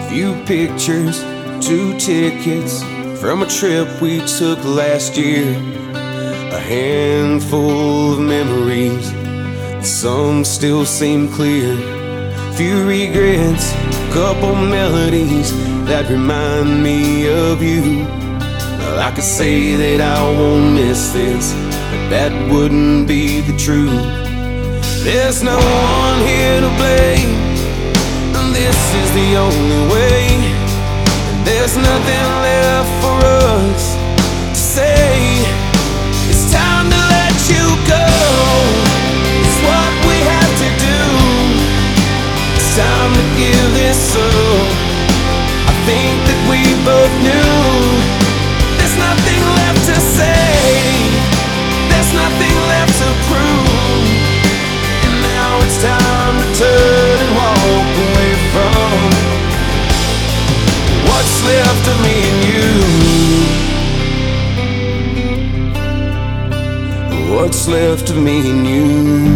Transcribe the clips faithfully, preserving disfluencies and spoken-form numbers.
Few pictures, two tickets from a trip we took last year. A handful of memories, some still seem clear. Few regrets, couple melodies that remind me of you. Well, I could say that I won't miss this, but that wouldn't be the truth. There's no one here to blame, and this is the only way. And there's nothing left for us to say. It's time to let you go. It's what we have to do. It's time to give this up. I think that we both knew there's nothing left to say. There's nothing left to prove. And now it's time to turn and walk away from what's left of me and you. What's left of me and you.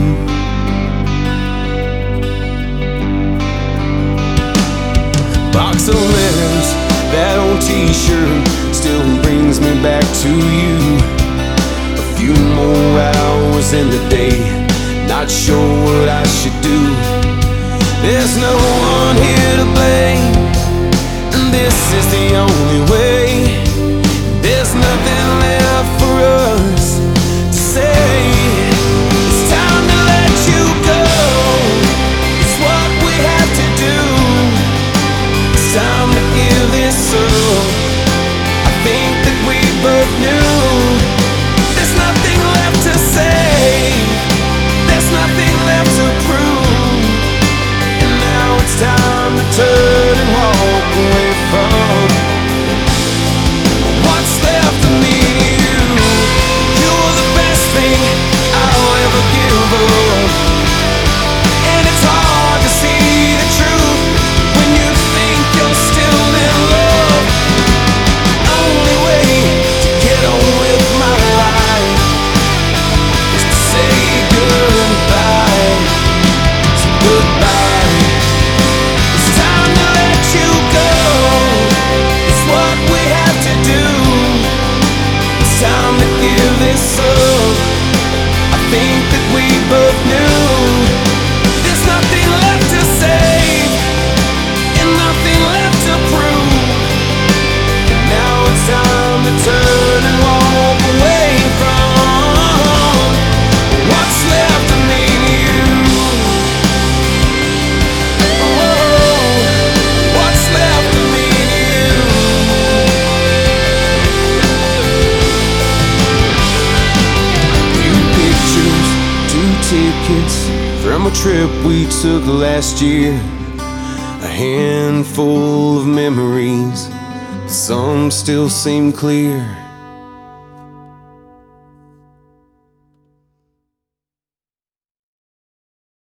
Box of letters, that old t-shirt still brings me back to you. A few more hours in the day, not sure what I should do. There's no one here to blame, and this is the only way. There's nothing left for us to say. It's time to let you go. It's what we have to do. It's time to give this up. I think that we both knew there's nothing left to say. There's nothing left to prove. And now it's time to turn and walk away from what's left of me and you. You're the best thing I'll ever give up, and it's hard to see the truth when you think you're still in love. Only way to get on with my life is to say goodbye. So goodbye. It's time to let you go. It's what we have to do. It's time to give this up. I think that we both knew there's nothing left to say and nothing left to prove. And now it's time to turn and walk away from what's left of me and you. Oh, what's left of me and you. Few pictures, two tickets from a trip we took last year. A handful of memories, some still seem clear.